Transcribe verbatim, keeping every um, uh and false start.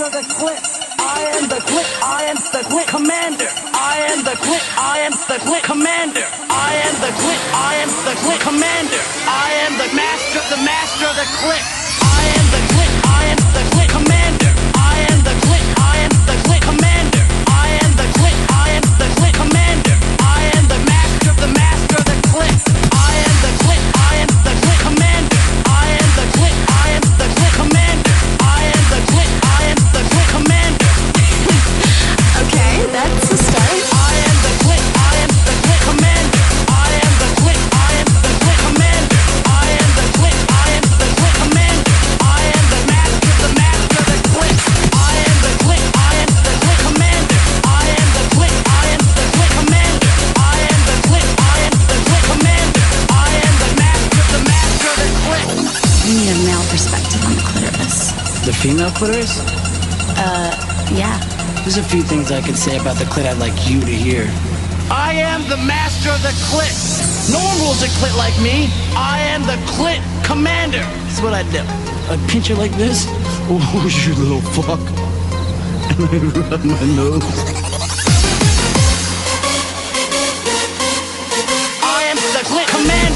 master of the clit. I am the clit. I am the clit commander. I am the clit. I am the clit commander. I am the clit. I am the clit commander. I am the master, the master of the clit. I am the clit. I am the clit commander. I am the clit. I am the clit commander. I am the clit. I am the clit commander. I am the master, the master of the clit. I am the clit. I am the clit commander. I am the clit. I am the clit commander. I am the clit. I am the clit commander. Okay, that's a start. I am the clit. I am the clit commander. I am the clit. I am the clit commander. I am the clit. I am the clit commander. I am the master, the master of the clit. I am the clit. I am the clit commander. I am the clit. I am the clit commander. I am the clit. I am the clit commander. I am the master, the master of the clit. We need a male perspective on the clitoris. The female clitoris? Uh, yeah. There's a few things I could say about the clit I'd like you to hear. I am the master of the clit. No one rules a clit like me. I am the clit commander. This is what I'd do. I'd pinch her like this. Oh, you little fuck. And I'd rub my nose. I am the clit commander.